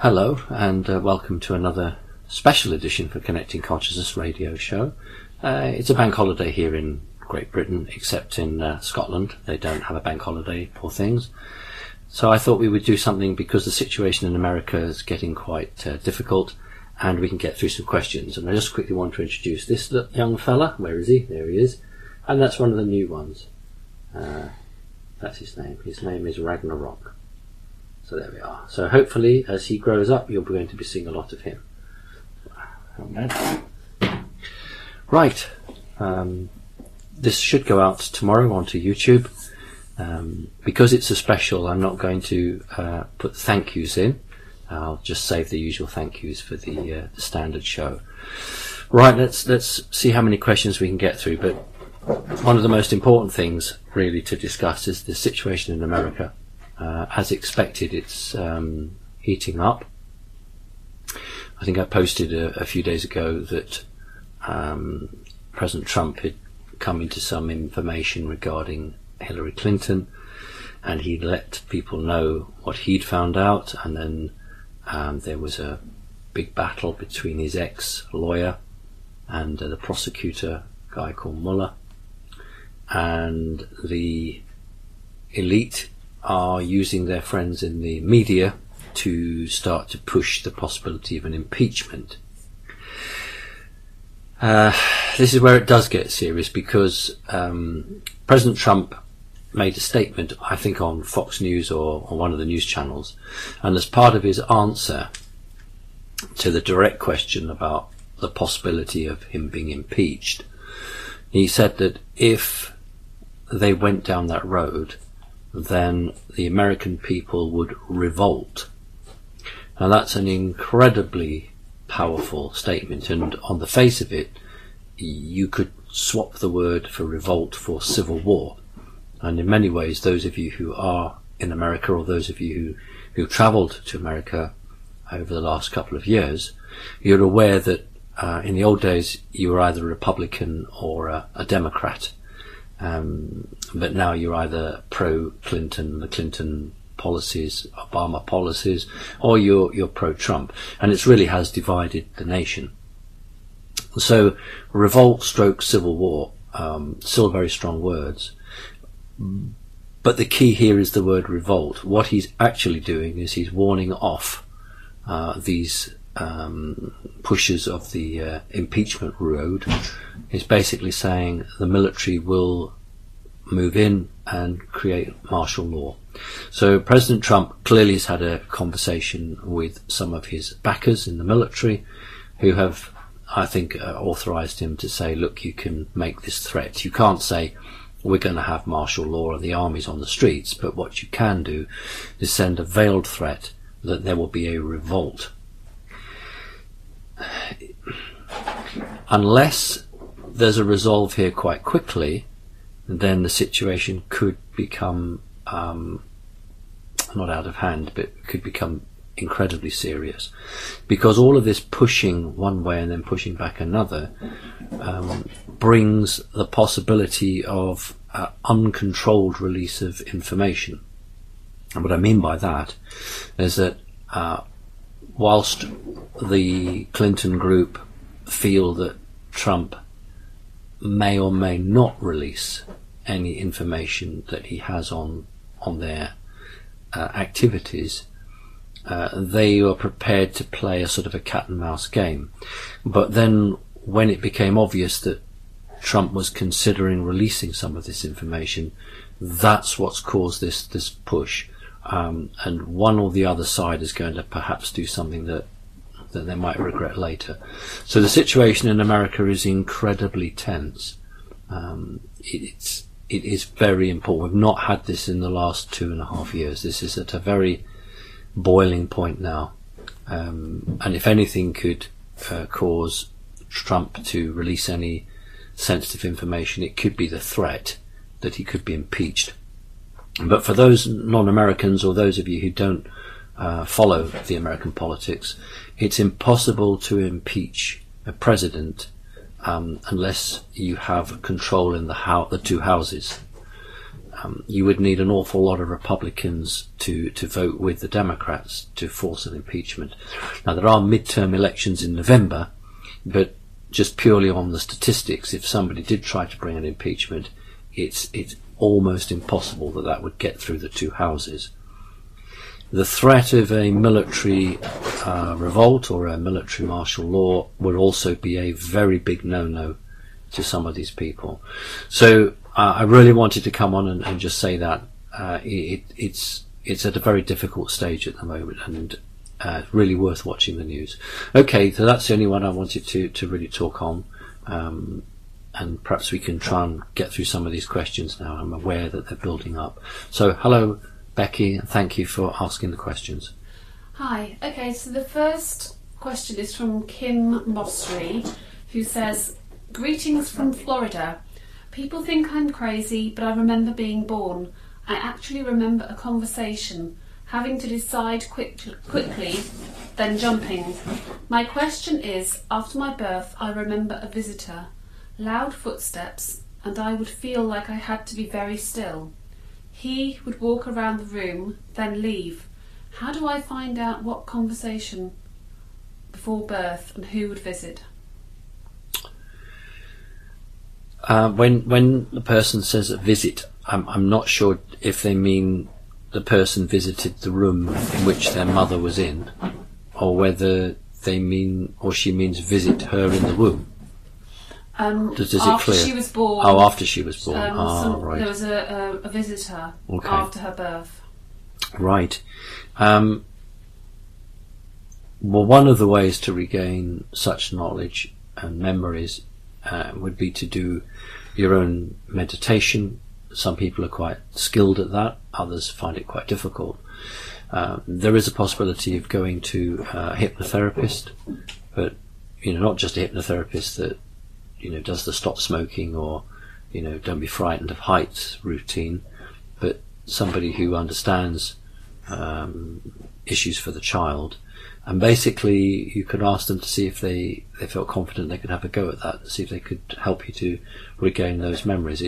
Hello, and welcome to another special edition for Connecting Consciousness radio show. It's a bank holiday here in Great Britain, except in Scotland. They don't have a bank holiday, poor things. So I thought we would do something because the situation in America is getting quite difficult, and we can get through some questions. And I just quickly want to introduce this young fella. Where is he? There he is. And that's one of the new ones. That's his name. His name is Ragnarok. So there we are. So hopefully, as he grows up, you're going to be seeing a lot of him. Right. This should go out tomorrow onto YouTube. Because it's a special, I'm not going to put thank yous in. I'll just save the usual thank yous for the standard show. Right, let's see how many questions we can get through. But one of the most important things, really, to discuss is the situation in America. As expected, it's heating up. I think I posted a few days ago that President Trump had come into some information regarding Hillary Clinton, and he let people know what he'd found out, and then there was a big battle between his ex-lawyer and the prosecutor, a guy called Mueller, and the elite are using their friends in the media to start to push the possibility of an impeachment. This is where it does get serious, because President Trump made a statement, I think on Fox News or on one of the news channels, and as part of his answer to the direct question about the possibility of him being impeached, he said that if they went down that road, then the American people would revolt. Now that's an incredibly powerful statement, and on the face of it, you could swap the word for revolt for civil war. And in many ways, those of you who are in America, or those of you who travelled to America over the last couple of years, you're aware that in the old days you were either a Republican or a Democrat. But now you're either pro-Clinton, the Clinton policies, Obama policies, or you're pro-Trump. And it really has divided the nation. So revolt stroke civil war, still very strong words. But the key here is the word revolt. What he's actually doing is he's warning off these pushers of the impeachment road. He's basically saying the military will move in and create martial law. So President Trump clearly has had a conversation with some of his backers in the military, who have, I think, authorized him to say, look, you can make this threat. You can't say we're going to have martial law and the army's on the streets, but what you can do is send a veiled threat that there will be a revolt. Unless there's a resolve here quite quickly, then the situation could become not out of hand, but could become incredibly serious, because all of this pushing one way and then pushing back another brings the possibility of uncontrolled release of information. And what I mean by that is that whilst the Clinton group feel that Trump may or may not release any information that he has on their activities, they were prepared to play a sort of a cat and mouse game. But then when it became obvious that Trump was considering releasing some of this information, that's what's caused this push. And one or the other side is going to perhaps do something that they might regret later. So the situation in America is incredibly tense. It is very important. We've not had this in the last 2.5 years. This is at a very boiling point now. And if anything could cause Trump to release any sensitive information, it could be the threat that he could be impeached. But for those non-Americans, or those of you who don't follow the American politics, it's impossible to impeach a president unless you have control in the two houses. you would need an awful lot of Republicans to vote with the Democrats to force an impeachment. Now, there are midterm elections in November, but just purely on the statistics, if somebody did try to bring an impeachment, it's almost impossible that would get through the two houses. The threat of a military revolt or a military martial law would also be a very big no-no to some of these people. So I really wanted to come on and just say that it's at a very difficult stage at the moment, and really worth watching the news. Okay, so that's the only one I wanted to really talk on, and perhaps we can try and get through some of these questions now. I'm aware that they're building up. So hello, Becky, and thank you for asking the questions. Hi. Okay, so the first question is from Kim Mossery, who says, "Greetings from Florida. People think I'm crazy, but I remember being born. I actually remember a conversation, having to decide quickly, then jumping. My question is, after my birth, I remember a visitor, loud footsteps, and I would feel like I had to be very still. He would walk around the room, then leave. How do I find out what conversation before birth and who would visit?" When the person says a visit, I'm not sure if they mean the person visited the room in which their mother was in, or whether they mean, or she means visit her in the womb. Is it after clear? She was born. Oh, after she was born. Right. There was a visitor after her birth. Right. Well, one of the ways to regain such knowledge and memories would be to do your own meditation. Some people are quite skilled at that, others find it quite difficult. There is a possibility of going to a hypnotherapist, but not just a hypnotherapist that does the stop smoking or don't be frightened of heights routine, but somebody who understands issues for the child. And basically you could ask them to see if they felt confident they could have a go at that, see if they could help you to regain those memories.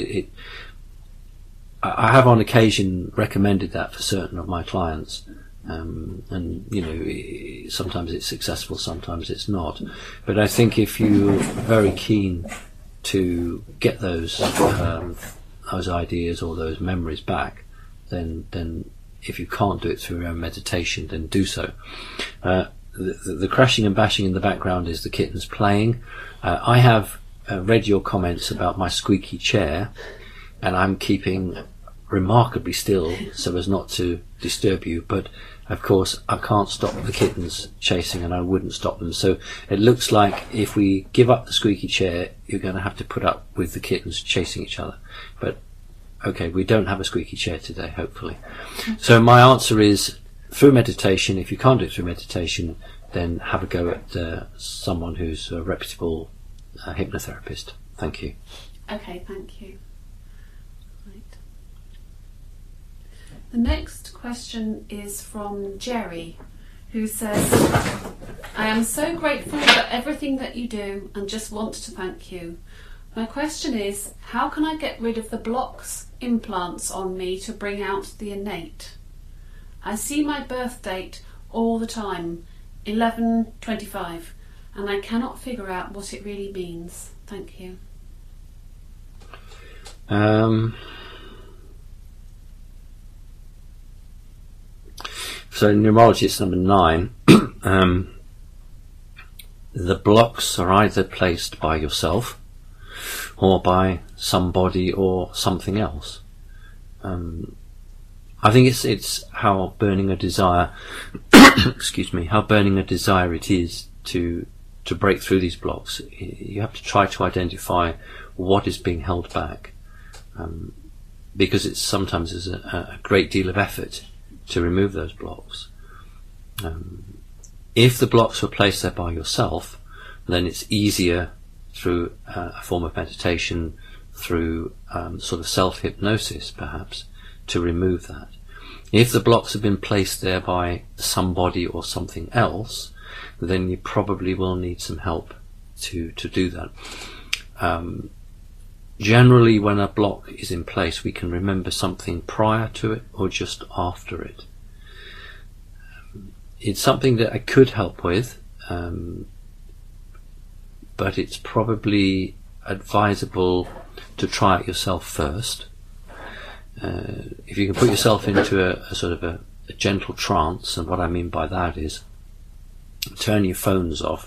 I have on occasion recommended that for certain of my clients, and sometimes it's successful, sometimes it's not. But I think if you're very keen to get those ideas or those memories back, then if you can't do it through your own meditation, then do so. The crashing and bashing in the background is the kittens playing. I have read your comments about my squeaky chair, and I'm keeping remarkably still so as not to disturb you, but of course I can't stop the kittens chasing, and I wouldn't stop them. So it looks like if we give up the squeaky chair, you're going to have to put up with the kittens chasing each other. But okay, we don't have a squeaky chair today, hopefully. So my answer is through meditation. If you can't do it through meditation, then have a go at someone who's a reputable hypnotherapist. Thank you. Okay, thank you. Right. The next question is from Jerry, who says, "I am so grateful for everything that you do and just want to thank you. My question is, how can I get rid of the blocks, implants on me to bring out the innate? I see my birth date all the time, 11/25, and I cannot figure out what it really means. Thank you." So numerology is number 9. The blocks are either placed by yourself or by somebody or something else. I think it's how burning a desire excuse me, how burning a desire it is to break through these blocks. You have to try to identify what is being held back, because it's sometimes is a great deal of effort to remove those blocks. If the blocks were placed there by yourself, then it's easier through a form of meditation, through sort of self-hypnosis perhaps, to remove that. If the blocks have been placed there by somebody or something else, then you probably will need some help to do that. Generally, when a block is in place, we can remember something prior to it or just after it. It's something that I could help with, but it's probably advisable to try it yourself first. If you can put yourself into a sort of a gentle trance, and what I mean by that is turn your phones off.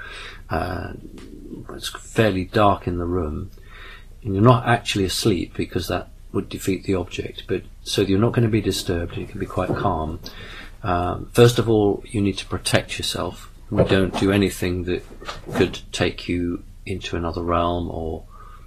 It's fairly dark in the room, and you're not actually asleep because that would defeat the object, but so you're not going to be disturbed, you can be quite calm. First of all, you need to protect yourself. We don't do anything that could take you into another realm or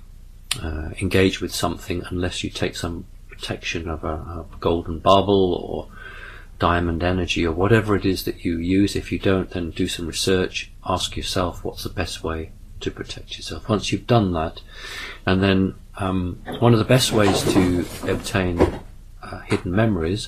engage with something unless you take some protection of a golden bubble or diamond energy or whatever it is that you use. If you don't, then do some research, ask yourself what's the best way to protect yourself. Once you've done that, and then one of the best ways to obtain hidden memories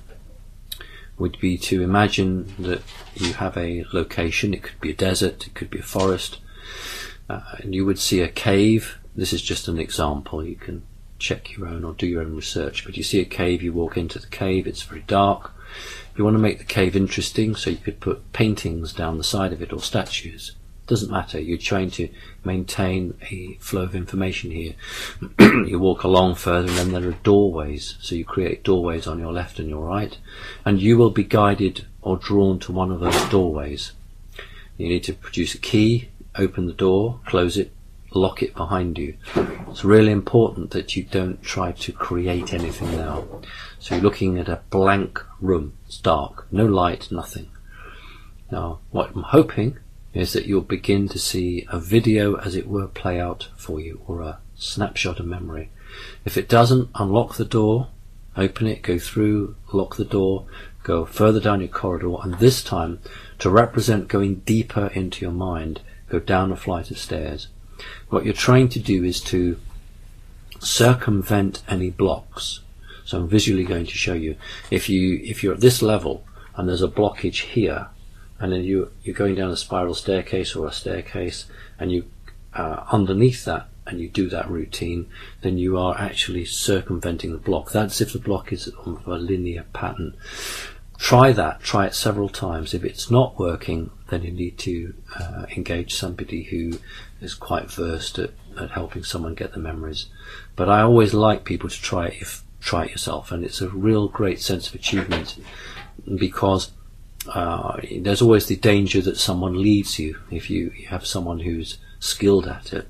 would be to imagine that you have a location. It could be a desert, it could be a forest, and you would see a cave. This is just an example, you can check your own or do your own research, but you see a cave, you walk into the cave, it's very dark. You want to make the cave interesting, so you could put paintings down the side of it or statues. Doesn't matter, you're trying to maintain a flow of information here. You walk along further and then there are doorways, so you create doorways on your left and your right, and you will be guided or drawn to one of those doorways. You need to produce a key, open the door, close it, lock it behind you. It's really important that you don't try to create anything now. So you're looking at a blank room, it's dark, no light, nothing. Now what I'm hoping is that you'll begin to see a video, as it were, play out for you, or a snapshot of memory. If it doesn't, unlock the door, open it, go through, lock the door, go further down your corridor, and this time, to represent going deeper into your mind, go down a flight of stairs. What you're trying to do is to circumvent any blocks. So I'm visually going to show you. If you're at this level and there's a blockage here, and then you're going down a spiral staircase or a staircase, and you underneath that, and you do that routine, then you are actually circumventing the block. That's if the block is of a linear pattern. Try that, try it several times. If it's not working, then you need to engage somebody who is quite versed at helping someone get the memories. But I always like people to try it yourself, and it's a real great sense of achievement, because there's always the danger that someone leads you. If you have someone who's skilled at it,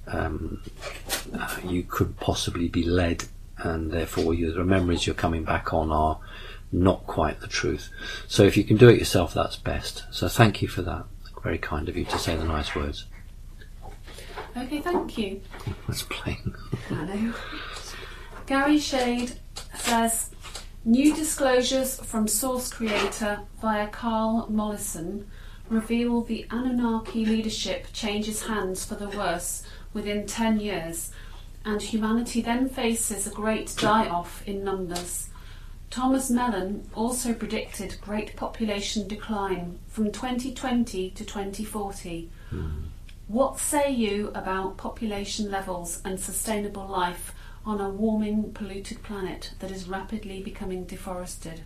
you could possibly be led, and therefore the memories you're coming back on are not quite the truth. So if you can do it yourself, that's best. So thank you for that. Very kind of you to say the nice words. Okay, thank you. That's plain. I know. Gary Shade says, new disclosures from source creator via Carl Mollison reveal the Anunnaki leadership changes hands for the worse within 10 years, and humanity then faces a great die-off in numbers. Thomas Mellon also predicted great population decline from 2020 to 2040. What say you about population levels and sustainable life on a warming, polluted planet that is rapidly becoming deforested?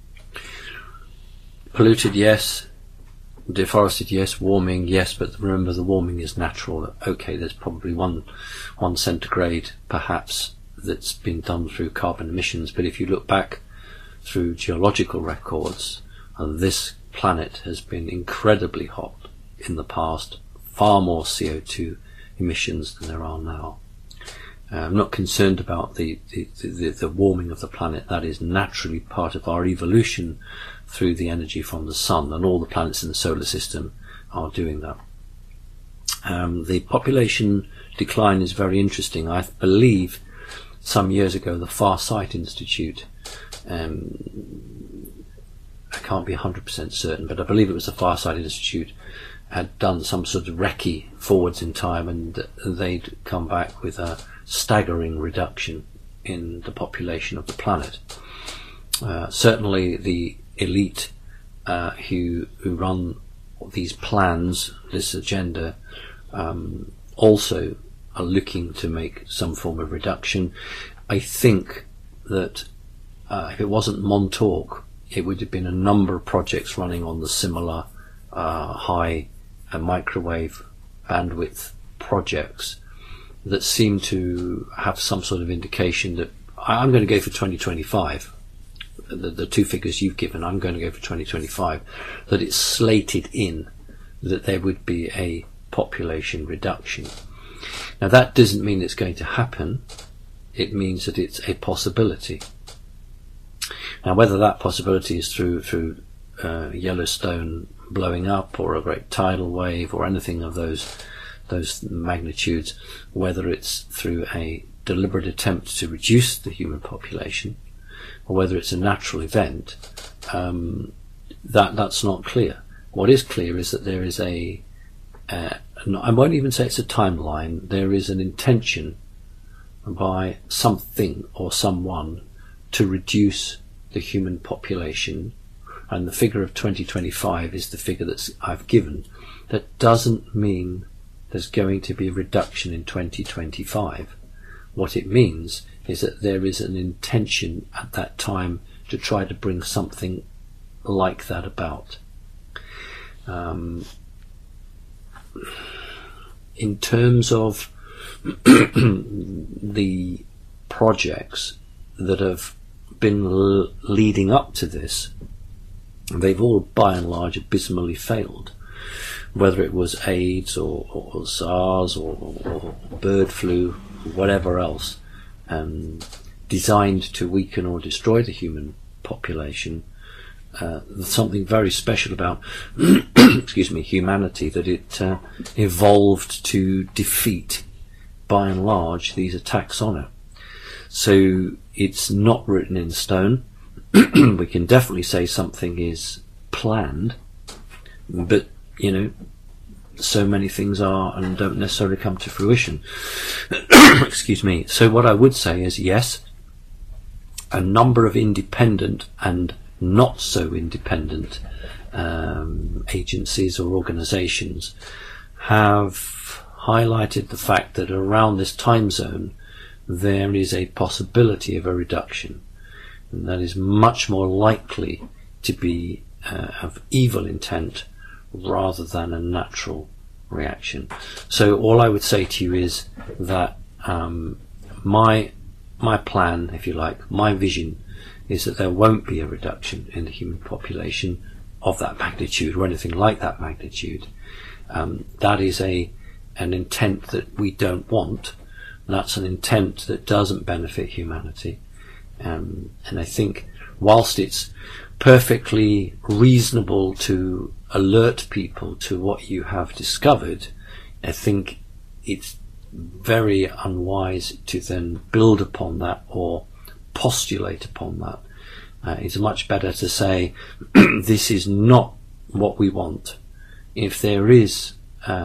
Polluted, yes. Deforested, yes. Warming, yes. But remember, the warming is natural. Okay, there's probably one centigrade, perhaps, that's been done through carbon emissions. But if you look back through geological records, this planet has been incredibly hot in the past. Far more CO2 emissions than there are now. I'm not concerned about the warming of the planet. That is naturally part of our evolution through the energy from the sun, and all the planets in the solar system are doing that. The population decline is very interesting. I believe some years ago the Far Sight Institute, I can't be 100% certain, but I believe it was the Far Sight Institute, had done some sort of recce forwards in time, and they'd come back with a staggering reduction in the population of the planet. Certainly the elite who run these plans, this agenda, also are looking to make some form of reduction. I think that if it wasn't Montauk, it would have been a number of projects running on the similar high microwave bandwidth projects that seem to have some sort of indication that I'm going to go for 2025. The two figures you've given, I'm going to go for 2025, that it's slated in that there would be a population reduction. Now that doesn't mean it's going to happen, it means that it's a possibility. Now whether that possibility is through Yellowstone blowing up, or a great tidal wave, or anything of those magnitudes, whether it's through a deliberate attempt to reduce the human population, or whether it's a natural event, that's not clear. What is clear is that there is I won't even say it's a timeline, there is an intention by something or someone to reduce the human population, and the figure of 2025 is the figure that I've given. That doesn't mean there's going to be a reduction in 2025. What it means is that there is an intention at that time to try to bring something like that about. In terms of the projects that have been leading up to this, they've all by and large abysmally failed. Whether it was AIDS or SARS or bird flu, whatever else, designed to weaken or destroy the human population, there's something very special about humanity, that it evolved to defeat, by and large, these attacks on it. So it's not written in stone. We can definitely say something is planned, but so many things are and don't necessarily come to fruition. Excuse me. So what I would say is, yes, a number of independent and not so independent agencies or organizations have highlighted the fact that around this time zone there is a possibility of a reduction, and that is much more likely to be of evil intent rather than a natural reaction. So all I would say to you is that my plan, if you like, my vision, is that there won't be a reduction in the human population of that magnitude or anything like that magnitude. That is an intent that we don't want. That's an intent that doesn't benefit humanity. And I think whilst it's perfectly reasonable to alert people to what you have discovered, I think it's very unwise to then build upon that or postulate upon that. It's much better to say this is not what we want. If there is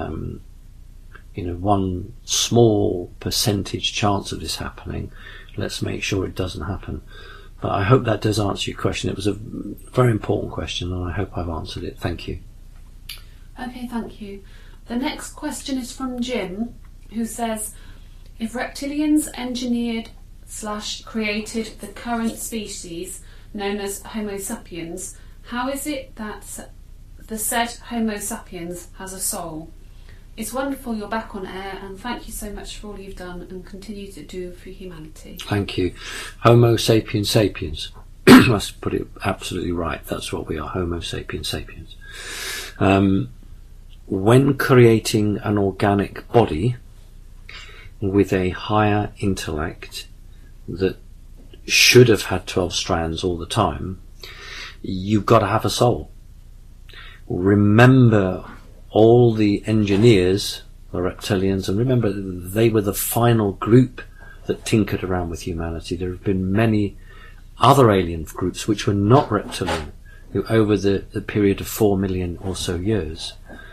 one small percentage chance of this happening, let's make sure it doesn't happen. But I hope that does answer your question. It was a very important question, and I hope I've answered it. Thank you. Okay, thank you. The next question is from Jim, who says, if reptilians engineered/created the current species known as Homo sapiens, how is it that the said Homo sapiens has a soul? It's wonderful you're back on air, and thank you so much for all you've done and continue to do for humanity. Thank you. Homo sapiens sapiens. Let's put it absolutely right. That's what we are, Homo sapiens sapiens. When creating an organic body with a higher intellect that should have had 12 strands all the time, you've got to have a soul. Remember all the engineers, the reptilians, and remember they were the final group that tinkered around with humanity. There have been many other alien groups which were not reptilian, who over the period of 4 million or so years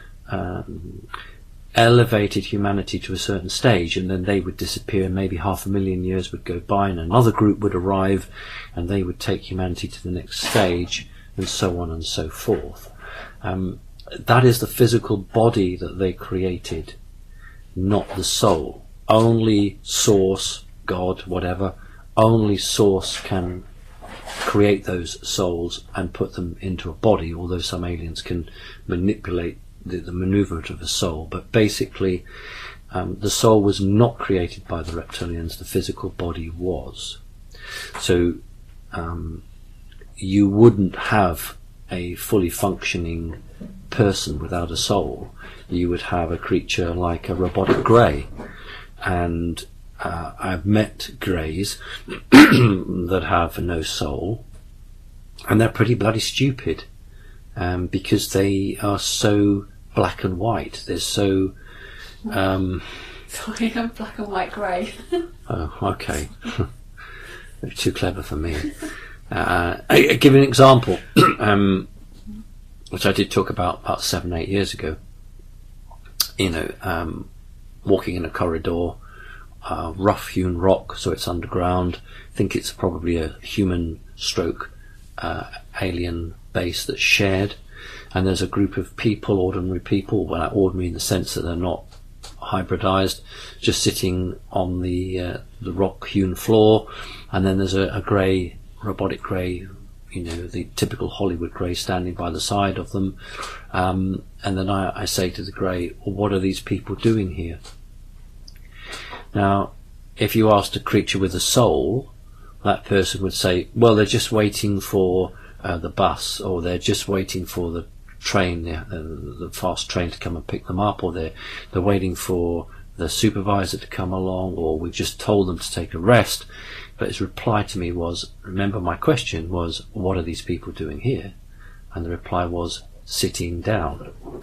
elevated humanity to a certain stage, and then they would disappear. Maybe 500,000 years would go by and another group would arrive and they would take humanity to the next stage, and so on and so forth. That is the physical body that they created, not the soul. only Source, God, whatever, only Source can create those souls and put them into a body, although some aliens can manipulate the movement of a soul. But basically, the soul was not created by the reptilians, the physical body was. So you wouldn't have a fully functioning person without a soul. You would have a creature like a robotic grey. And I've met greys that have no soul, and they're pretty bloody stupid, because they are so black and white. They're so Sorry, I'm black and white grey. oh, okay. They're too clever for me. I'll give you an example, which I did talk about 7-8 years ago. Walking in a corridor, rough hewn rock, so it's underground. I think it's probably a human stroke alien base that's shared, and there's a group of people, ordinary people, well, ordinary in the sense that they're not hybridized, just sitting on the rock hewn floor, and then there's a grey, robotic grey, the typical Hollywood grey standing by the side of them, and then I say to the grey, well, what are these people doing here? Now, if you asked a creature with a soul, that person would say, well, they're just waiting for the bus, or they're just waiting for the train, the fast train to come and pick them up, or they're waiting for the supervisor to come along, or we've just told them to take a rest. But his reply to me was, remember my question was, what are these people doing here? And the reply was, sitting down.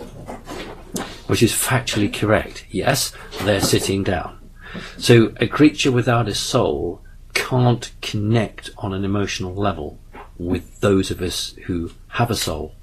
Which is factually correct. Yes, they're sitting down. So a creature without a soul can't connect on an emotional level with those of us who have a soul.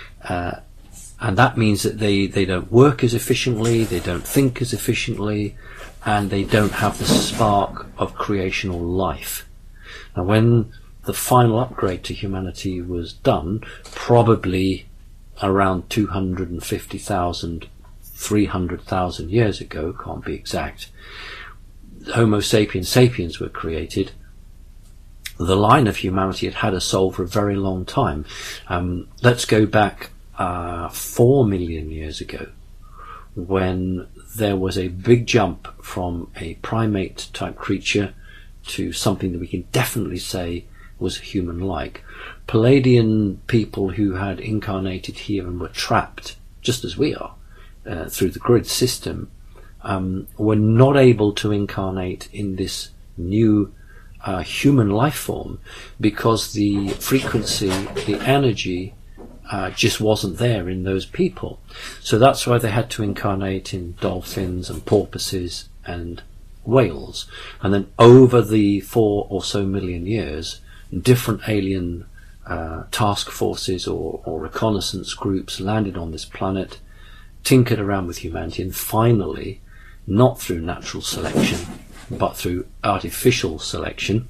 And that means that they don't work as efficiently, they don't think as efficiently, and they don't have the spark of creational life. Now, when the final upgrade to humanity was done, probably around 250,000, 300,000 years ago, can't be exact, Homo sapiens sapiens were created. The line of humanity had had a soul for a very long time. Let's go back 4 million years ago, when there was a big jump from a primate type creature to something that we can definitely say was human-like. Palladian people who had incarnated here and were trapped, just as we are, through the grid system, were not able to incarnate in this new human life form because the frequency, the energy, just wasn't there in those people. So that's why they had to incarnate in dolphins and porpoises and whales. And then over the 4 or so million years, different alien task forces or reconnaissance groups landed on this planet, tinkered around with humanity, and finally, not through natural selection, but through artificial selection,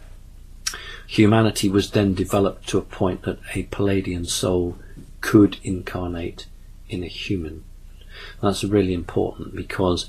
humanity was then developed to a point that a Palladian soul could incarnate in a human. That's really important because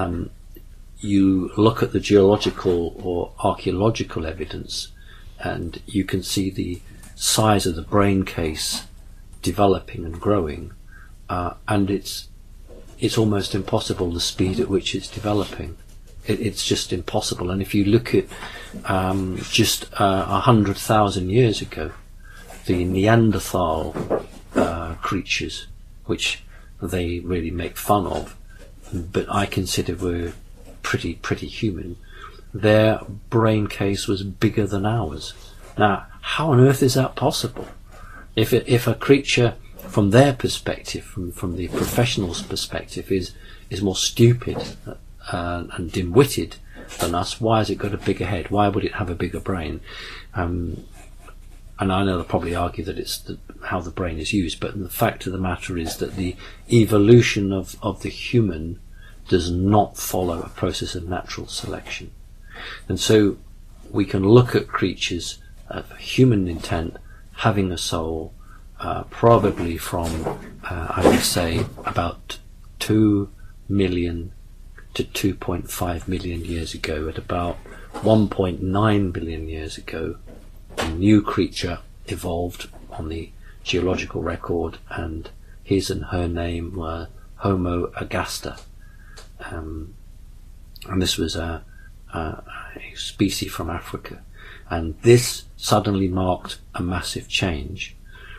you look at the geological or archaeological evidence and you can see the size of the brain case developing and growing, and it's almost impossible the speed at which it's developing. It's just impossible. And if you look at just 100,000 years ago, the Neanderthal creatures, which they really make fun of, but I consider were pretty human, their brain case was bigger than ours. Now, how on earth is that possible? If a creature, from their perspective, from the professional's perspective, is more stupid and dim-witted than us, why has it got a bigger head? Why would it have a bigger brain? And I know they'll probably argue that it's how the brain is used, but the fact of the matter is that the evolution of the human does not follow a process of natural selection. And so we can look at creatures of human intent having a soul, probably from, I would say, about 2 million to 2.5 million years ago. At about 1.9 billion years ago, a new creature evolved on the geological record, and his and her name were Homo agaster. And this was a species from Africa. And this suddenly marked a massive change.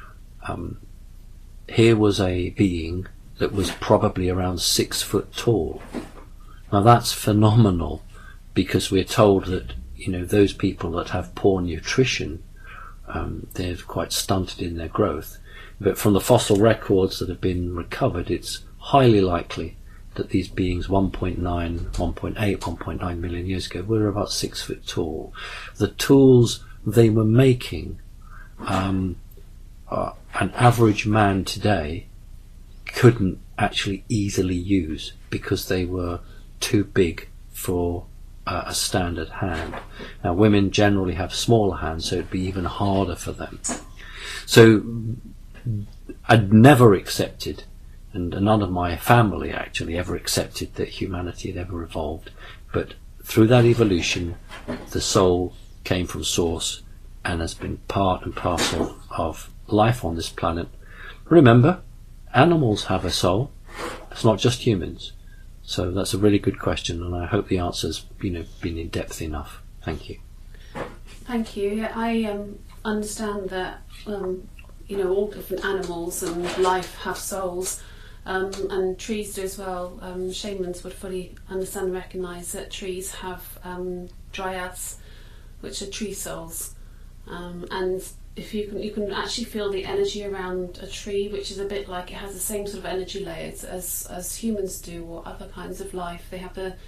Here was a being that was probably around 6 foot tall. Now that's phenomenal, because we're told that, you know, those people that have poor nutrition, they're quite stunted in their growth. But from the fossil records that have been recovered, it's highly likely that these beings 1.9, 1.8, 1.9 million years ago were about 6 foot tall. The tools they were making, an average man today couldn't actually easily use, because they were too big for a standard hand. Now women generally have smaller hands, so it'd be even harder for them. So I'd never accepted, and none of my family actually ever accepted, that humanity had ever evolved. But through that evolution, the soul came from source and has been part and parcel of life on this planet. Remember, animals have a soul. It's not just humans. So that's a really good question, and I hope the answer's been in depth enough. Thank you. Thank you. Yeah, I understand that all different animals and life have souls, and trees do as well. Shamans would fully understand and recognise that trees have dryads, which are tree souls, and if you can actually feel the energy around a tree, which is a bit like it has the same sort of energy layers as humans do, or other kinds of life. They have the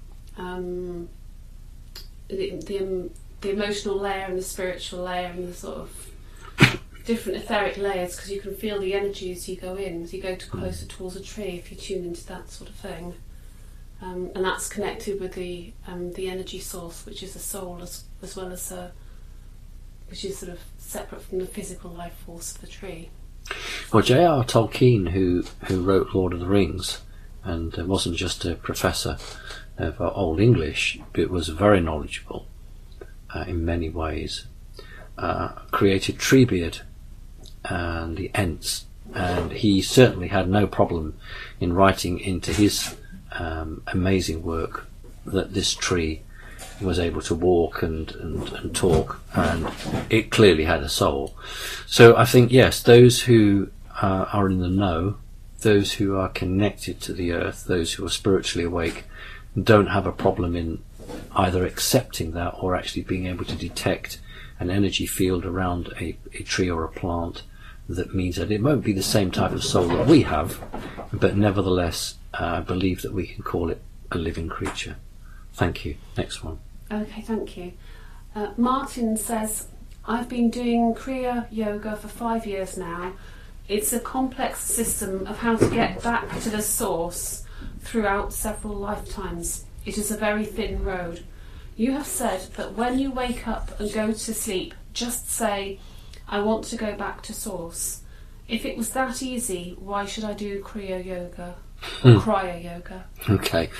emotional layer and the spiritual layer and the sort of different etheric layers, because you can feel the energy as you go in, as you go closer towards a tree, if you tune into that sort of thing. And that's connected with the energy source, which is the soul, as well as which is sort of separate from the physical life force of the tree. Well, J.R. Tolkien, who wrote Lord of the Rings, and wasn't just a professor of Old English, but was very knowledgeable in many ways, created Treebeard and the Ents, and he certainly had no problem in writing into his amazing work that this tree was able to walk and talk, and it clearly had a soul. So I think, yes, those who are in the know, those who are connected to the earth, those who are spiritually awake, don't have a problem in either accepting that or actually being able to detect an energy field around a tree or a plant that means that it won't be the same type of soul that we have, but nevertheless I believe that we can call it a living creature. Thank you. Next one. Okay, thank you. Martin says, I've been doing Kriya Yoga for 5 years now. It's a complex system of how to get back to the source throughout several lifetimes. It is a very thin road. You have said that when you wake up and go to sleep, just say, I want to go back to source. If it was that easy, why should I do Kriya Yoga or Kriya Yoga? Okay.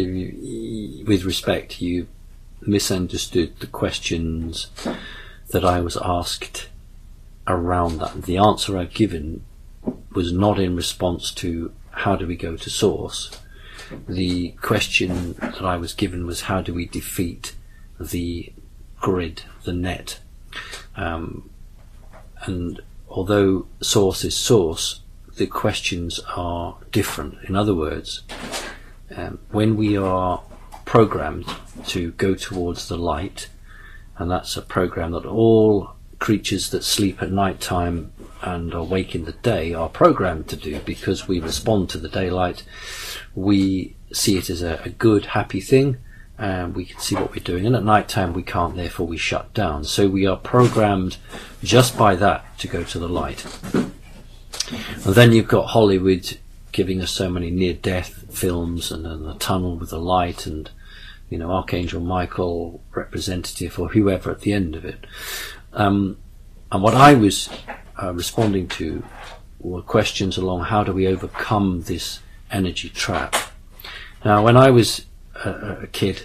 With respect, you misunderstood the questions that I was asked around that. The answer I've given was not in response to how do we go to source. The question that I was given was how do we defeat the grid, the net. And although source is source, the questions are different. In other words, when we are programmed to go towards the light, and that's a program that all creatures that sleep at night time and are awake in the day are programmed to do, because we respond to the daylight, we see it as a good, happy thing, and we can see what we're doing, and at night time we can't, therefore we shut down. So we are programmed just by that to go to the light. And then you've got Hollywood giving us so many near-death films, and then the tunnel with the light, and Archangel Michael representative or whoever at the end of it. And what I was responding to were questions along how do we overcome this energy trap. Now, when I was a kid,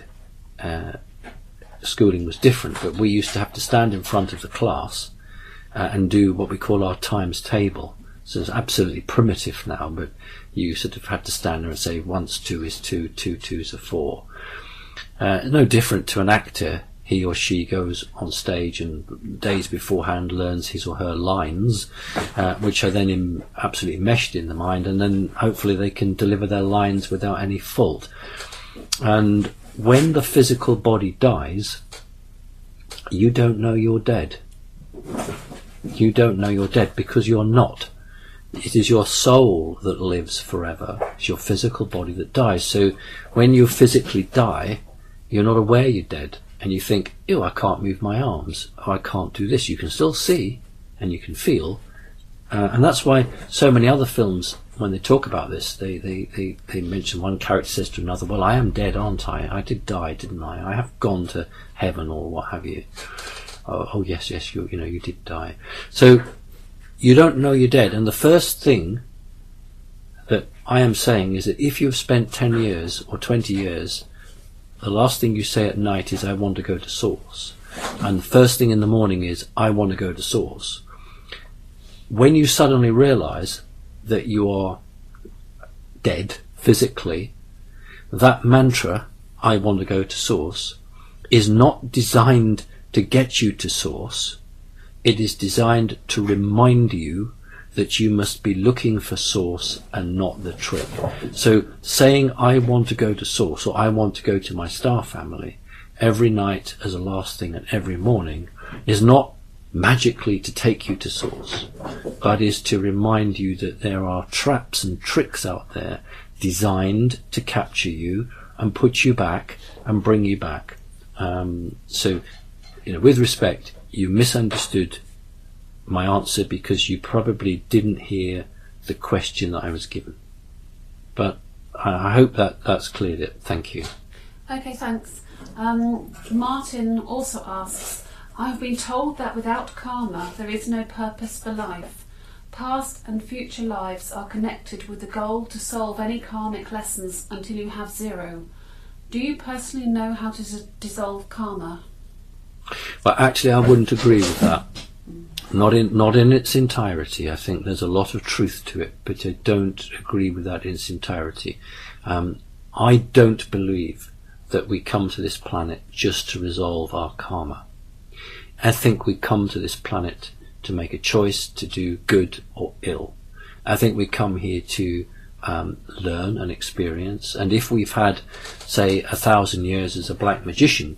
schooling was different, but we used to have to stand in front of the class and do what we call our times table. So it's absolutely primitive now, but you sort of had to stand there and say 1 + 2 is 2, 2 2s are 4. No different to an actor. He or she goes on stage and days beforehand learns his or her lines, which are then absolutely meshed in the mind, and then hopefully they can deliver their lines without any fault. And when the physical body dies, you don't know you're dead. You don't know you're dead because you're not. It is your soul that lives forever. It's your physical body that dies. So when you physically die, you're not aware you're dead. And you think, ew, I can't move my arms. Oh, I can't do this. You can still see and you can feel. And that's why so many other films, when they talk about this, they mention one character says to another, well, I am dead, aren't I? I did die, didn't I? I have gone to heaven or what have you. Oh yes, you did die. So you don't know you're dead. And the first thing that I am saying is that if you've spent 10 years or 20 years, the last thing you say at night is, I want to go to Source. And the first thing in the morning is, I want to go to Source. When you suddenly realise that you are dead physically, that mantra, I want to go to Source, is not designed to get you to Source. It is designed to remind you that you must be looking for Source and not the trip. So saying I want to go to Source, or I want to go to my star family every night as a last thing and every morning is not magically to take you to Source, but is to remind you that there are traps and tricks out there designed to capture you and put you back and bring you back. So, with respect, you misunderstood my answer because you probably didn't hear the question that I was given. But I hope that's cleared it. Thank you. Okay, thanks. Martin also asks, I've been told that without karma there is no purpose for life. Past and future lives are connected with the goal to solve any karmic lessons until you have 0. Do you personally know how to dissolve karma? Well, actually, I wouldn't agree with that. Not in its entirety. I think there's a lot of truth to it, but I don't agree with that in its entirety. I don't believe that we come to this planet just to resolve our karma. I think we come to this planet to make a choice to do good or ill. I think we come here to learn and experience, and if we've had, say, 1,000 years as a black magician,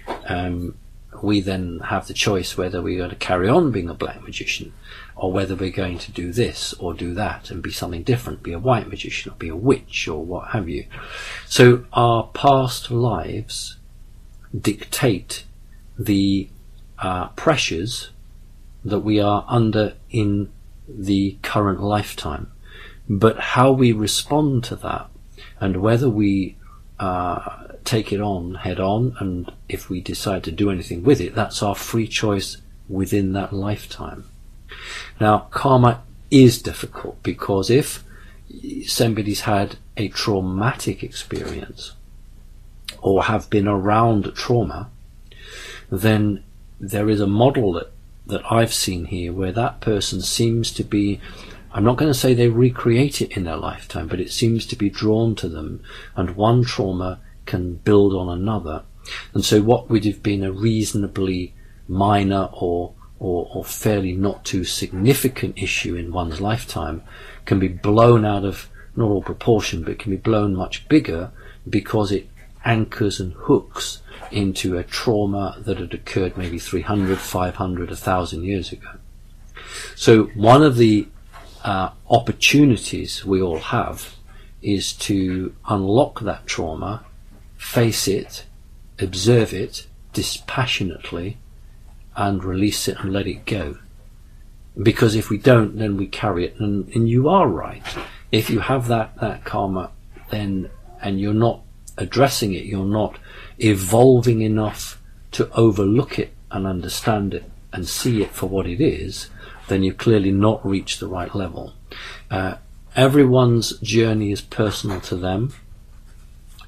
we then have the choice whether we're going to carry on being a black magician or whether we're going to do this or do that and be something different, be a white magician or be a witch or what have you. So our past lives dictate the pressures that we are under in the current lifetime. But how we respond to that and whether we take it on head on, and if we decide to do anything with it, that's our free choice within that lifetime. Now, karma is difficult because if somebody's had a traumatic experience or have been around trauma, then there is a model that I've seen here where that person seems to be, I'm not going to say they recreate it in their lifetime, but it seems to be drawn to them, and one trauma can build on another. And so what would have been a reasonably minor or fairly not too significant issue in one's lifetime can be blown out of, not all proportion, but can be blown much bigger because it anchors and hooks into a trauma that had occurred maybe 300, 500, 1,000 years ago. So one of the opportunities we all have is to unlock that trauma, face it, observe it dispassionately, and release it and let it go. Because if we don't, then we carry it. And you are right. If you have that karma, then, and you're not addressing it, you're not evolving enough to overlook it and understand it and see it for what it is, then you've clearly not reached the right level. Everyone's journey is personal to them.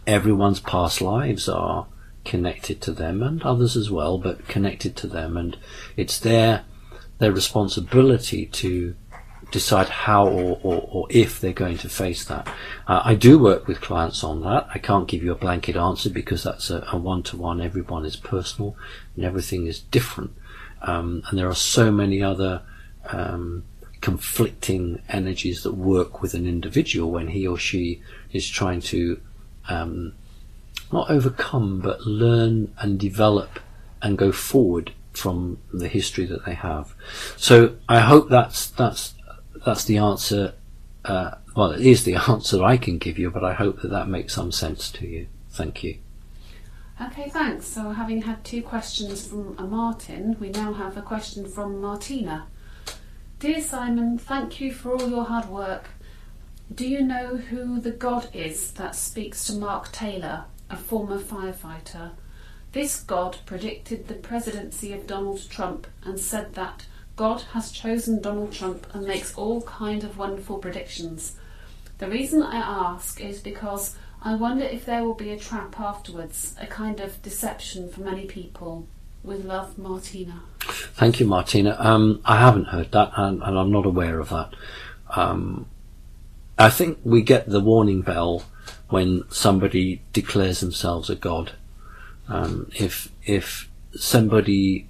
everyone's past lives are connected to them, and others as well, but connected to them, and it's their responsibility to decide how or if they're going to face that. I do work with clients on that. I can't give you a blanket answer because that's a one-to-one. Everyone is personal and everything is different. And there are so many other conflicting energies that work with an individual when he or she is trying to not overcome but learn and develop and go forward from the history that they have. So I hope that's the answer. Well, it is the answer I can give you, but I hope that makes some sense to you. Thank you. Okay, thanks. So having had 2 questions from Martin, we now have a question from Martina. Dear Simon, thank you for all your hard work. Do you know who the God is that speaks to Mark Taylor, a former firefighter? This God predicted the presidency of Donald Trump and said that God has chosen Donald Trump and makes all kind of wonderful predictions. The reason I ask is because I wonder if there will be a trap afterwards, a kind of deception for many people. With love, Martina. Thank you, Martina. I haven't heard that, and I'm not aware of that. I think we get the warning bell when somebody declares themselves a god. If somebody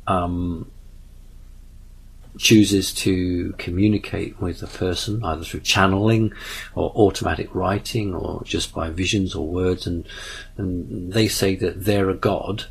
chooses to communicate with a person either through channeling or automatic writing or just by visions or words, and they say that they're a god,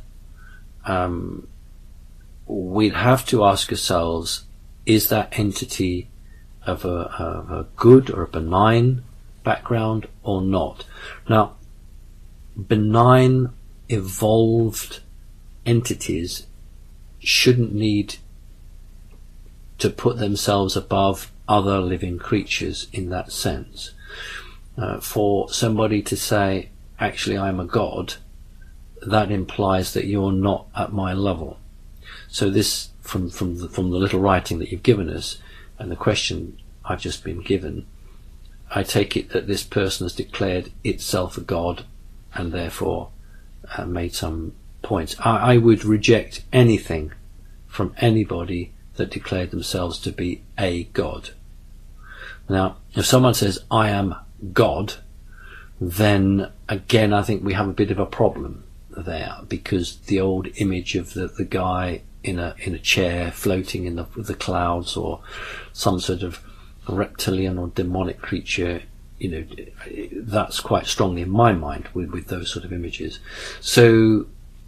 we'd have to ask ourselves, is that entity of a good or a benign background or not? Now, benign evolved entities shouldn't need to put themselves above other living creatures in that sense. For somebody to say, actually I'm a god, that implies that you're not at my level. So this, from the little writing that you've given us and the question I've just been given, I take it that this person has declared itself a god and therefore made some points. I would reject anything from anybody that declared themselves to be a god. Now, if someone says, I am God, then again I think we have a bit of a problem there, because the old image of the guy in a chair floating in the clouds, or some sort of reptilian or demonic creature, that's quite strongly in my mind with those sort of images. So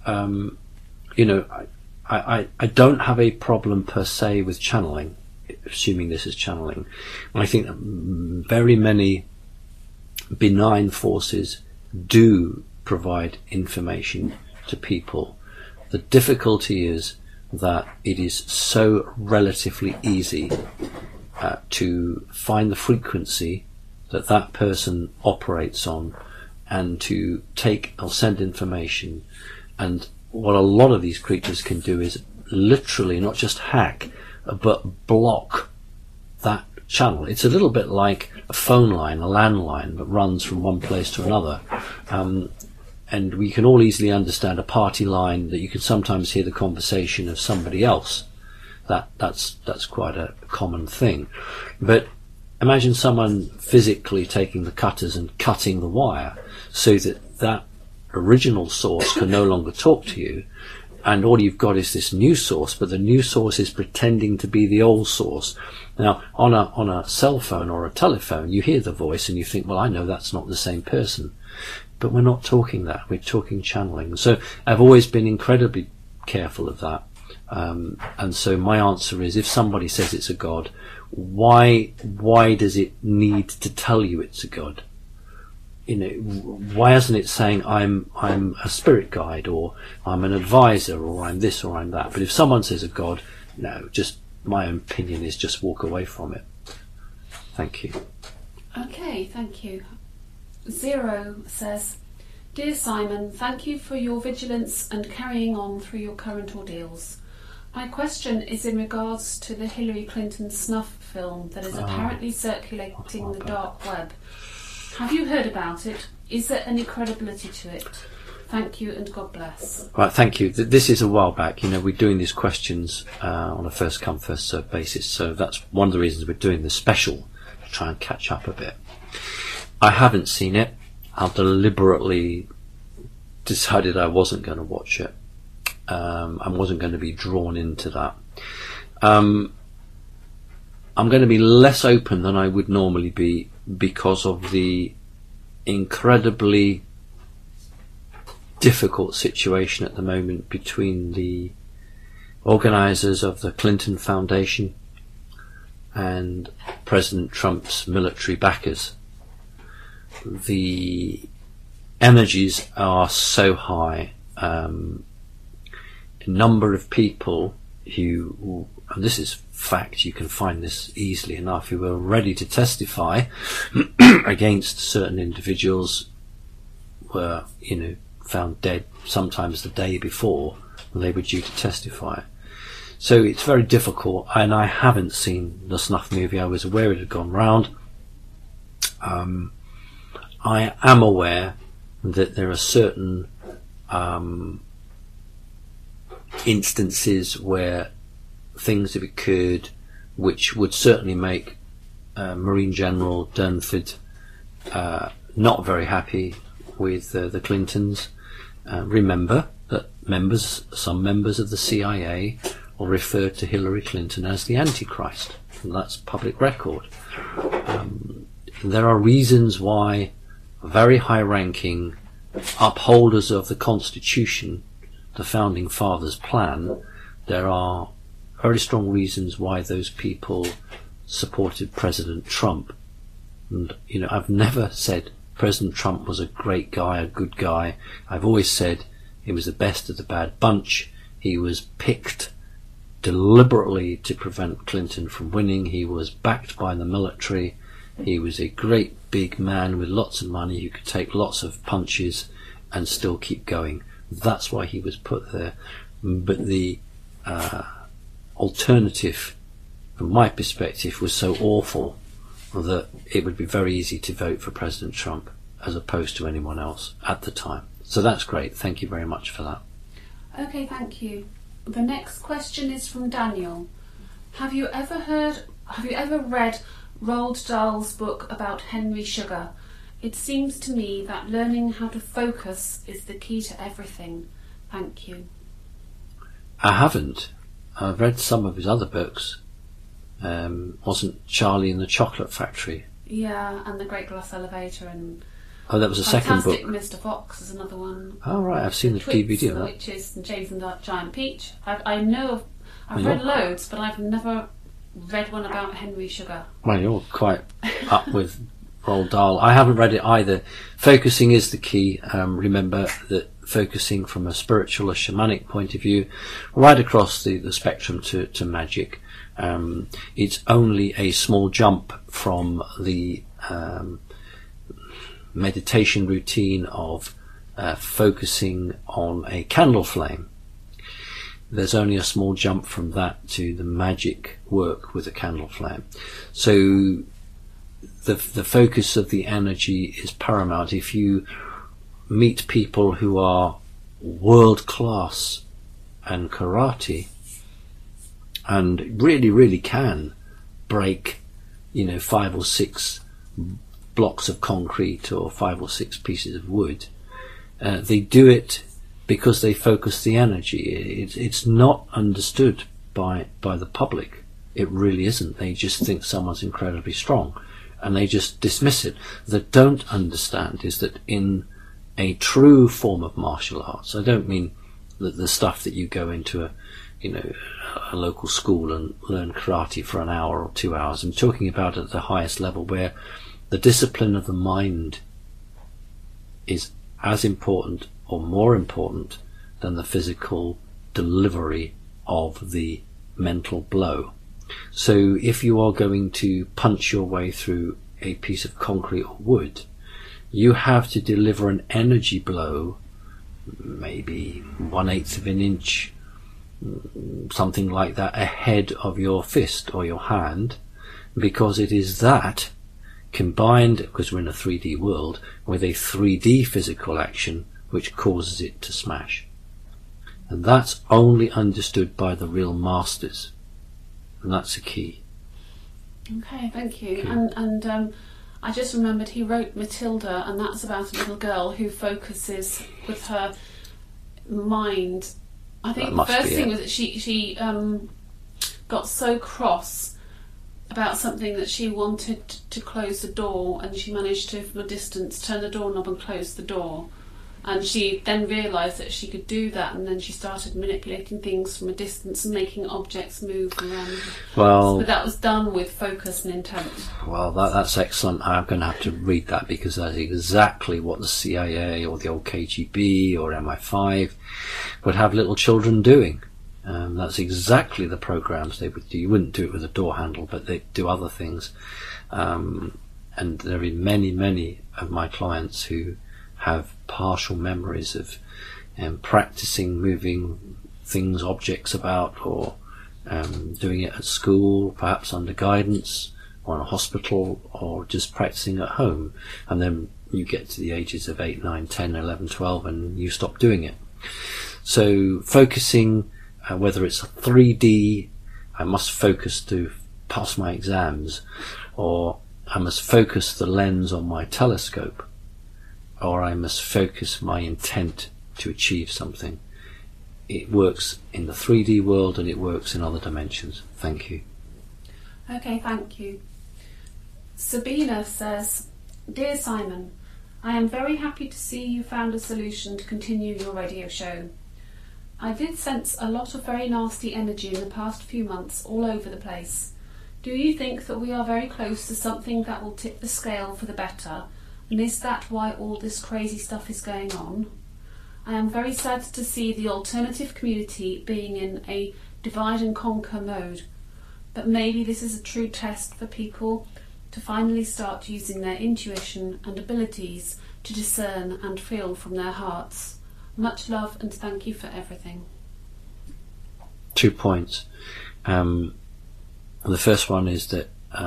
I don't have a problem per se with channeling, assuming this is channeling. I think that very many benign forces do provide information to people. The difficulty is that it is so relatively easy to find the frequency that person operates on, and to take or send information. And what a lot of these creatures can do is literally not just hack, but block that channel. It's a little bit like a phone line, a landline that runs from one place to another. And we can all easily understand a party line that you can sometimes hear the conversation of somebody else. That's quite a common thing. But imagine someone physically taking the cutters and cutting the wire so that original source can no longer talk to you, and all you've got is this new source, but the new source is pretending to be the old source. Now, on a cell phone or a telephone, you hear the voice and you think, well, I know that's not the same person. But we're not talking that, we're talking channeling. So I've always been incredibly careful of that. And so my answer is, if somebody says it's a god, why does it need to tell you it's a god? Why isn't it saying I'm a spirit guide, or I'm an advisor, or I'm this, or I'm that? But if someone says a god, no, just my opinion is just walk away from it. Thank you. Okay, thank you. Zero says, Dear Simon, thank you for your vigilance and carrying on through your current ordeals. My question is in regards to the Hillary Clinton snuff film that is apparently circulating the dark web. Have you heard about it? Is there any credibility to it? Thank you and God bless. Right, thank you. This is a while back. We're doing these questions on a first come, first served basis, so that's one of the reasons we're doing this special, to try and catch up a bit. I haven't seen it. I deliberately decided I wasn't going to watch it. I wasn't going to be drawn into that. I'm going to be less open than I would normally be because of the incredibly difficult situation at the moment between the organisers of the Clinton Foundation and President Trump's military backers. The energies are so high. A number of people who, and this is fact, you can find this easily enough, who were ready to testify against certain individuals were, found dead sometimes the day before they were due to testify. So it's very difficult, and I haven't seen the snuff movie. I was aware it had gone round. I am aware that there are certain instances where things have occurred which would certainly make Marine General Durnford not very happy with the Clintons. Remember that some members of the CIA will refer to Hillary Clinton as the Antichrist, and that's public record. There are reasons why very high-ranking upholders of the Constitution, the Founding Fathers' plan, there are very strong reasons why those people supported President Trump. And, I've never said President Trump was a great guy, a good guy. I've always said he was the best of the bad bunch. He was picked deliberately to prevent Clinton from winning. He was backed by the military. He was a great big man with lots of money who could take lots of punches and still keep going. That's why he was put there. But the alternative, from my perspective, was so awful that it would be very easy to vote for President Trump as opposed to anyone else at the time. So that's great. Thank you very much for that. Okay, thank you. The next question is from Daniel. Have you ever read Roald Dahl's book about Henry Sugar? It seems to me that learning how to focus is the key to everything. Thank you. I haven't. I've read some of his other books. Wasn't Charlie and the Chocolate Factory? Yeah, and The Great Glass Elevator, and that was a second book. Fantastic Mr. Fox is another one. Oh right, I've seen the DVD of that. The Witches and James and the Giant Peach. I've read loads, but I've never read one about Henry Sugar. Well, you're quite up with Roald Dahl. I haven't read it either. Focusing is the key. Remember that focusing from a spiritual, a shamanic point of view, right across the spectrum to magic. It's only a small jump from the meditation routine of focusing on a candle flame. There's only a small jump from that to the magic work with a candle flame. So the focus of the energy is paramount. If you meet people who are world class in karate and really can break 5 or 6 blocks of concrete or 5 or 6 pieces of wood, they do it because they focus the energy. It's not understood by the public. It really isn't. They just think someone's incredibly strong and they just dismiss it. What they don't understand is that in a true form of martial arts, I don't mean the stuff that you go into a local school and learn karate for an hour or 2 hours. I'm talking about at the highest level, where the discipline of the mind is as important or more important than the physical delivery of the mental blow. So if you are going to punch your way through a piece of concrete or wood, you have to deliver an energy blow, maybe 1/8 of an inch, something like that, ahead of your fist or your hand, because it is that combined, because we're in a 3D world, with a 3D physical action which causes it to smash. And that's only understood by the real masters. And that's the key. Okay, thank you. And I just remembered he wrote Matilda, and that's about a little girl who focuses with her mind. I think the first thing was that she got so cross about something that she wanted to close the door, and she managed to, from a distance, turn the doorknob and close the door. And she then realised that she could do that, and then she started manipulating things from a distance and making objects move around. Well, but that was done with focus and intent. Well, that's excellent. I'm going to have to read that, because that's exactly what the CIA or the old KGB or MI5 would have little children doing. That's exactly the programs they would do. You wouldn't do it with a door handle, but they'd do other things. And there are many of my clients who have partial memories of practicing moving things, objects about, or doing it at school, perhaps under guidance, or in a hospital, or just practicing at home. And then you get to the ages of 8, 9, 10, 11, 12 and you stop doing it. So focusing, whether it's a 3D, I must focus to pass my exams, or I must focus the lens on my telescope, or I must focus my intent to achieve something. It works in the 3D world and it works in other dimensions. Thank you. Okay, thank you. Sabina says, Dear Simon, I am very happy to see you found a solution to continue your radio show. I did sense a lot of very nasty energy in the past few months all over the place. Do you think that we are very close to something that will tip the scale for the better? And is that why all this crazy stuff is going on? I am very sad to see the alternative community being in a divide and conquer mode. But maybe this is a true test for people to finally start using their intuition and abilities to discern and feel from their hearts. Much love and thank you for everything. 2 points. The first one is that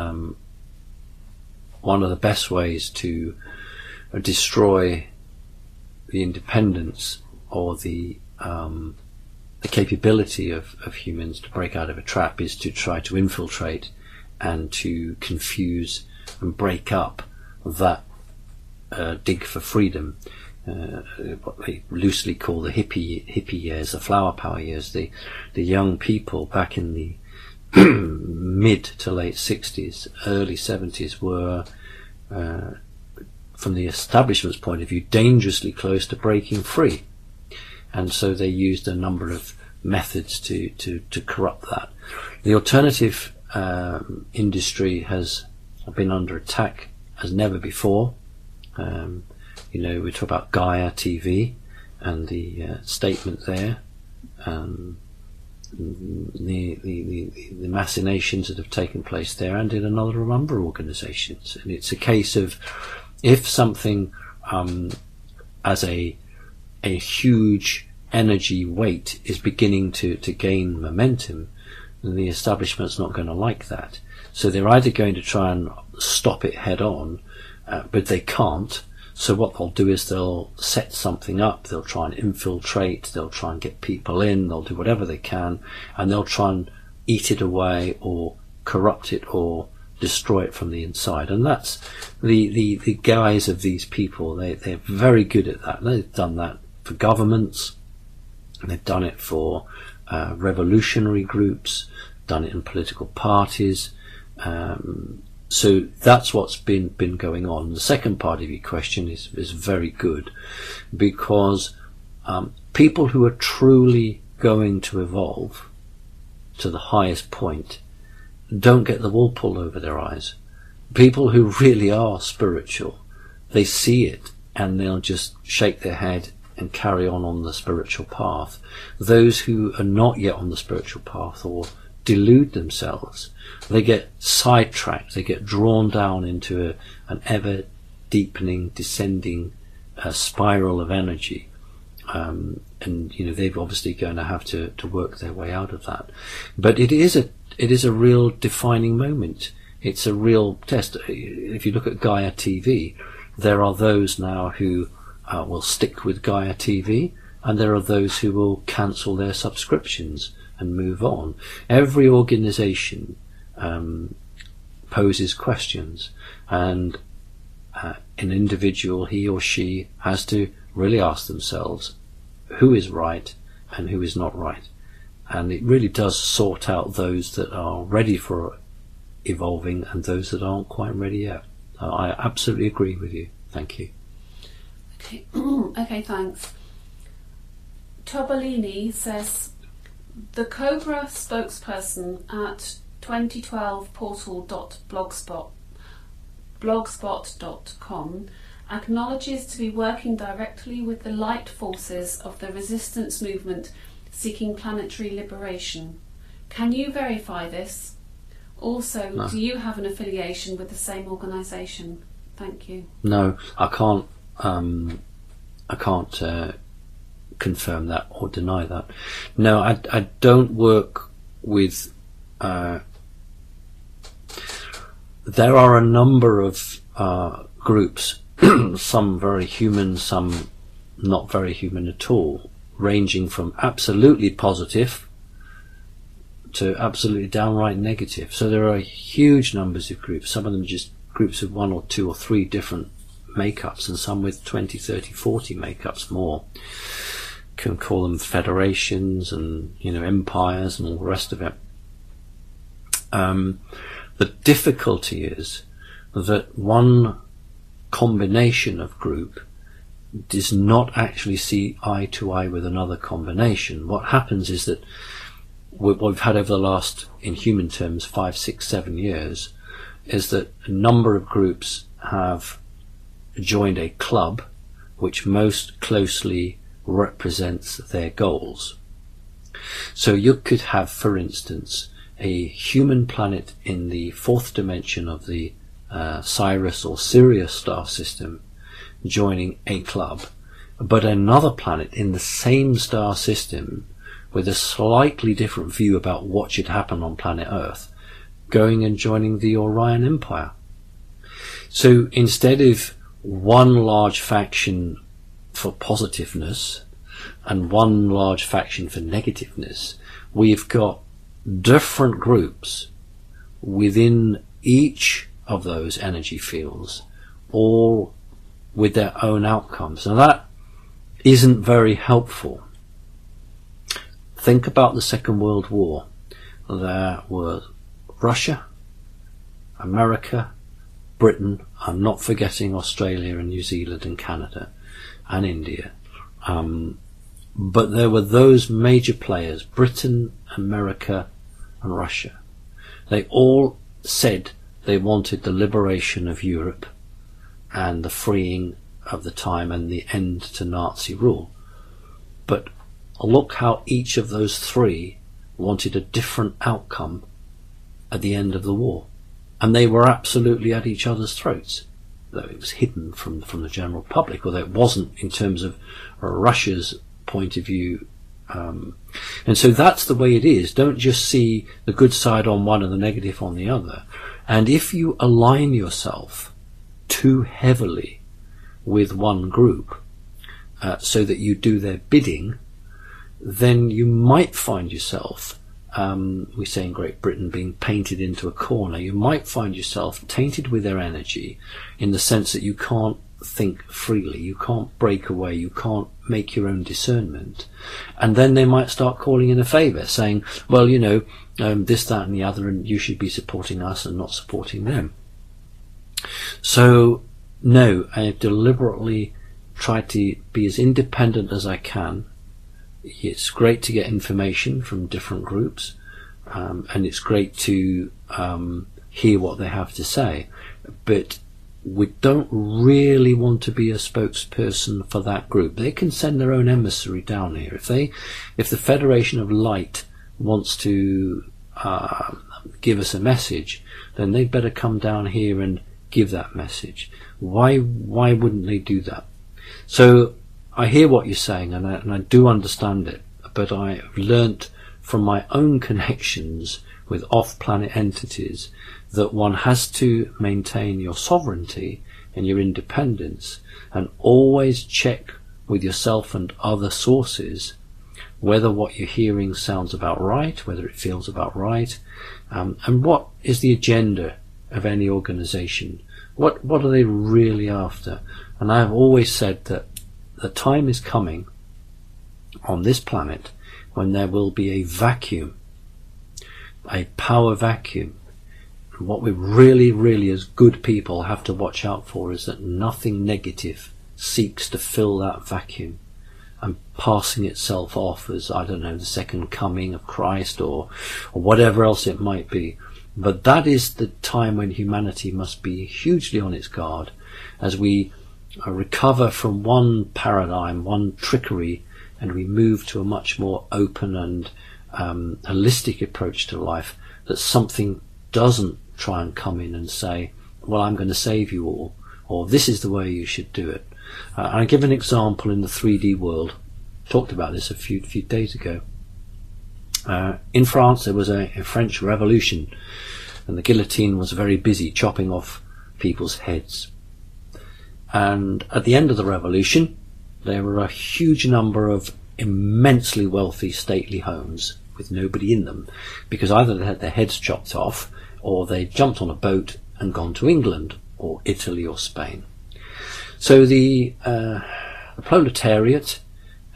one of the best ways to destroy the independence or the capability of humans to break out of a trap is to try to infiltrate and to confuse and break up that dig for freedom, what they loosely call the hippie years, the flower power years. The young people back in the mid to late 60s, early 70s were, from the establishment's point of view, dangerously close to breaking free. And so they used a number of methods to corrupt that. The alternative industry has been under attack as never before. We talk about Gaia TV and the statement there, the machinations that have taken place there, and in another number of organisations. And it's a case of, if something as a huge energy weight is beginning to gain momentum, then the establishment's not going to like that. So they're either going to try and stop it head on, but they can't. So what they'll do is they'll set something up, they'll try and infiltrate, they'll try and get people in, they'll do whatever they can, and they'll try and eat it away or corrupt it or destroy it from the inside. And that's the guise of these people. They're very good at that. They've done that for governments, they've done it for revolutionary groups, done it in political parties. So that's what's been going on. The second part of your question is very good, because people who are truly going to evolve to the highest point don't get the wool pulled over their eyes. People who really are spiritual, they see it and they'll just shake their head and carry on the spiritual path. Those who are not yet on the spiritual path or delude themselves, they get sidetracked, they get drawn down into an ever deepening, descending spiral of energy, and they're obviously going to have to work their way out of that. But it is a real defining moment. it's a real test. If you look at Gaia TV, there are those now who will stick with Gaia TV, and there are those who will cancel their subscriptions and move on. Every organisation poses questions, and an individual, he or she, has to really ask themselves who is right and who is not right. And it really does sort out those that are ready for evolving and those that aren't quite ready yet. I absolutely agree with you. Thank you. Okay, okay, thanks. Tobolini says, the Cobra spokesperson at 2012portal.blogspot.com acknowledges to be working directly with the light forces of the resistance movement seeking planetary liberation. Can you verify this? Also, No. Do you have an affiliation with the same organisation? Thank you. No, I can't. I can't confirm that or deny that. No, I don't work with. There are a number of groups, some very human, some not very human at all, ranging from absolutely positive to absolutely downright negative. So there are huge numbers of groups, some of them just groups of 1 or 2 or 3 different makeups, and some with 20, 30, 40 makeups more. Can call them federations and, empires and all the rest of it. The difficulty is that one combination of group does not actually see eye to eye with another combination. What happens is that what we've had over the last, in human terms, 5, 6, 7 years, is that a number of groups have joined a club which most closely represents their goals. So you could have, for instance, a human planet in the 4th dimension of the Sirius or Sirius star system joining a club, but another planet in the same star system with a slightly different view about what should happen on planet Earth going and joining the Orion Empire. So instead of one large faction for positiveness and one large faction for negativeness, we've got different groups within each of those energy fields, all with their own outcomes. Now that isn't very helpful. Think about the Second World War. There were Russia, America, Britain, I'm not forgetting Australia and New Zealand and Canada and India. But there were those major players, Britain, America and Russia. They all said they wanted the liberation of Europe and the freeing of the time and the end to Nazi rule. But look how each of those three wanted a different outcome at the end of the war. And they were absolutely at each other's throats, though it was hidden from the general public, although it wasn't in terms of Russia's point of view. And so that's the way it is. Don't just see the good side on one and the negative on the other. And if you align yourself too heavily with one group, so that you do their bidding, then you might find yourself, we say in Great Britain, being painted into a corner. You might find yourself tainted with their energy in the sense that you can't think freely, you can't break away, you can't make your own discernment. And then they might start calling in a favour, saying, well, this, that and the other, and you should be supporting us and not supporting them. So, no, I have deliberately tried to be as independent as I can. It's great to get information from different groups, and it's great to hear what they have to say, but we don't really want to be a spokesperson for that group. They can send their own emissary down here. If the Federation of Light wants to give us a message, then they'd better come down here and give that message. Why wouldn't they do that? So I hear what you're saying, and I do understand it, but I've learnt from my own connections with off-planet entities, that one has to maintain your sovereignty and your independence, and always check with yourself and other sources whether what you're hearing sounds about right, whether it feels about right, and what is the agenda of any organization. What are they really after? And I have always said that the time is coming on this planet when there will be a vacuum, a power vacuum. And what we really as good people have to watch out for is that nothing negative seeks to fill that vacuum and passing itself off as, I don't know, the second coming of Christ or whatever else it might be. But that is the time when humanity must be hugely on its guard as we recover from one paradigm, one trickery, and we move to a much more open and holistic approach to life, that something doesn't try and come in and say, well, I'm going to save you all, or this is the way you should do it. I give an example in the 3D world. Talked about this a few days ago. In France there was a French Revolution, and the guillotine was very busy chopping off people's heads. And at the end of the revolution there were a huge number of immensely wealthy stately homes with nobody in them, because either they had their heads chopped off or they jumped on a boat and gone to England or Italy or Spain. So the proletariat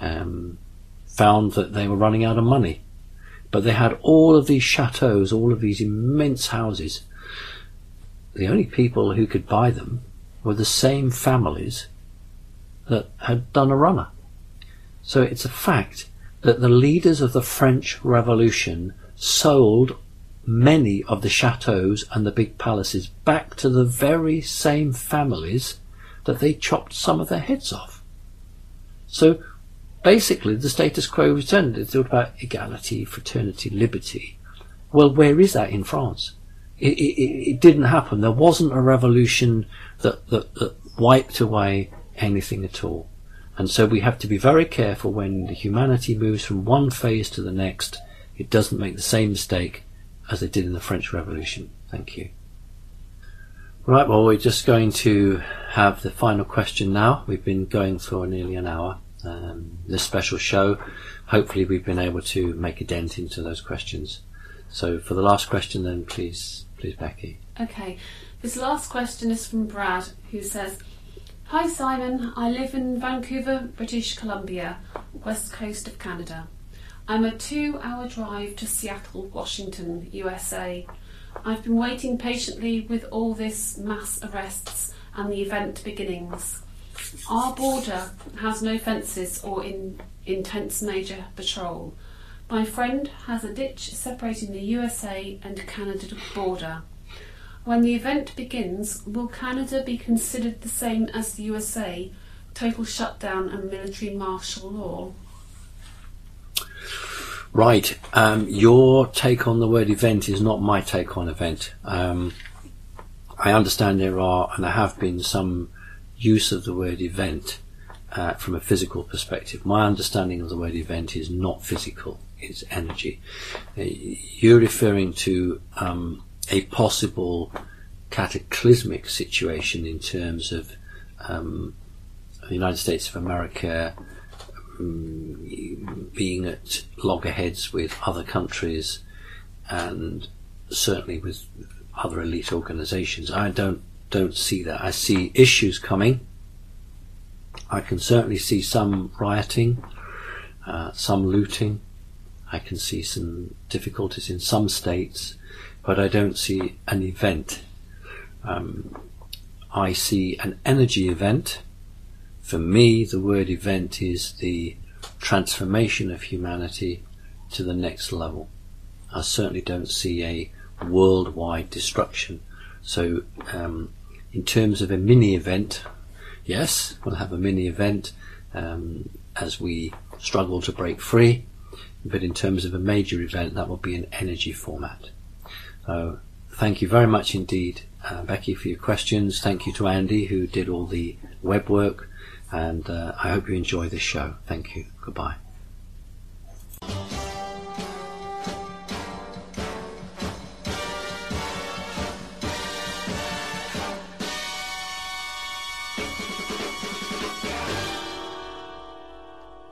found that they were running out of money. But they had all of these chateaux, all of these immense houses. The only people who could buy them were the same families that had done a runner. So it's a fact that the leaders of the French Revolution sold many of the chateaux and the big palaces back to the very same families that they chopped some of their heads off. So basically the status quo returned. It's all about equality, fraternity, liberty. Well, where is that in France? It didn't happen. There wasn't a revolution that wiped away anything at all. And so we have to be very careful when humanity moves from one phase to the next. It doesn't make the same mistake as they did in the French Revolution. Thank you. Right, well, we're just going to have the final question now. We've been going for nearly an hour. This special show, hopefully we've been able to make a dent into those questions. So for the last question then, please Becky. Okay, this last question is from Brad, who says, "Hi Simon, I live in Vancouver, British Columbia, west coast of Canada. I'm a 2-hour drive to Seattle, Washington, USA. I've been waiting patiently with all this mass arrests and the event beginnings. Our border has no fences or intense major patrol. My friend has a ditch separating the USA and Canada border. When the event begins, will Canada be considered the same as the USA, total shutdown and military martial law?" Right, your take on the word event is not my take on event. I understand there are, and there have been, some use of the word event from a physical perspective. My understanding of the word event is not physical, it's energy. You're referring to a possible cataclysmic situation in terms of the United States of America being at loggerheads with other countries and certainly with other elite organizations. I don't see that. I see issues coming. I can certainly see some rioting, some looting. I can see some difficulties in some states, but I don't see an event. I see an energy event. For me, the word event is the transformation of humanity to the next level. I certainly don't see a worldwide destruction. So in terms of a mini event, yes, we'll have a mini event as we struggle to break free, but in terms of a major event, that will be an energy format. So thank you very much indeed, Becky, for your questions. Thank you to Andy, who did all the web work, and I hope you enjoy this show. Thank you. Goodbye.